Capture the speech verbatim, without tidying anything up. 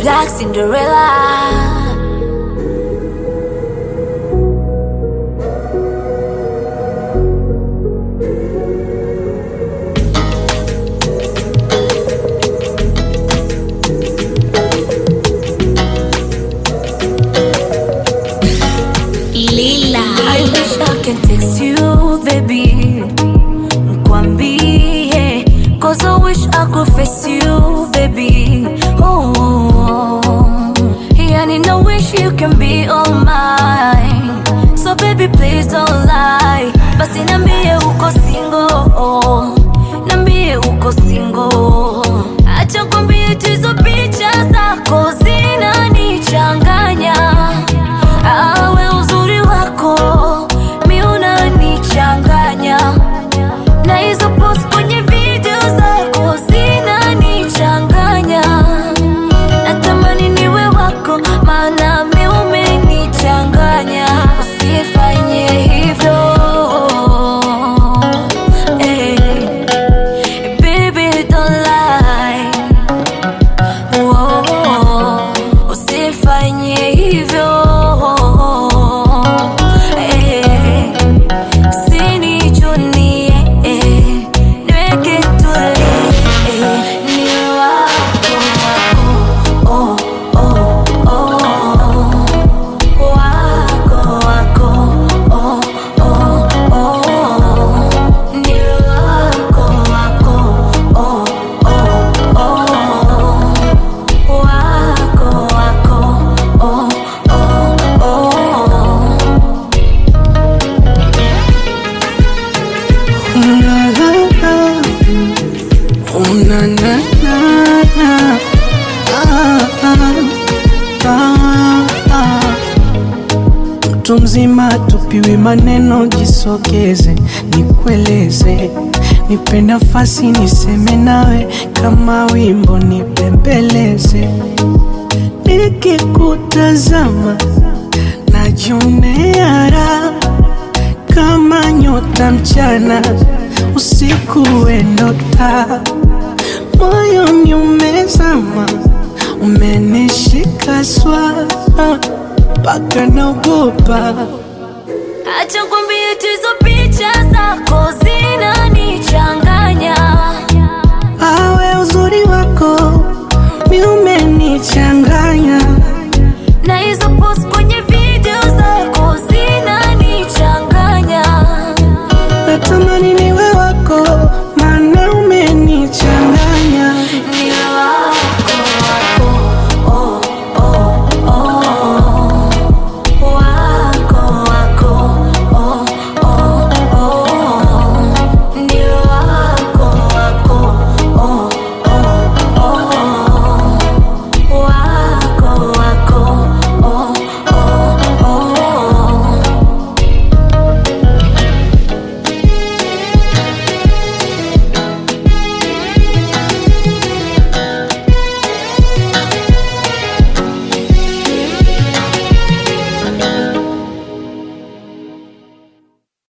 Black Cinderella. I wish I can text you, baby, Kwambie, cause I wish I could face you, baby. Oh, yeah, and I wish you can be all mine. So baby, please don't lie. Basi nambie uko single, nambie uko single. Acha kwambie tizo picha zako zinanichanganya. Awe uzuri wako mi unanichanganya, na hizo post kwenye video zako zinanichanganya. Natamani niwe wako maana mi umenichanganya. Usifanye hivyo, hey, baby don't lie. Whoa, usifanye hivyo. Mtu mzima tupiwi maneno, jisogeze nikueleze, nipe nafasi niseme nawe kama wimbo nibembeleze. Nikikutazama najionea raha kama nyota mchana, usiku endota. Moyoni umezama, umenishika swaa paka naogopa. Acha kwambie tizo picha zako zinanichanganya.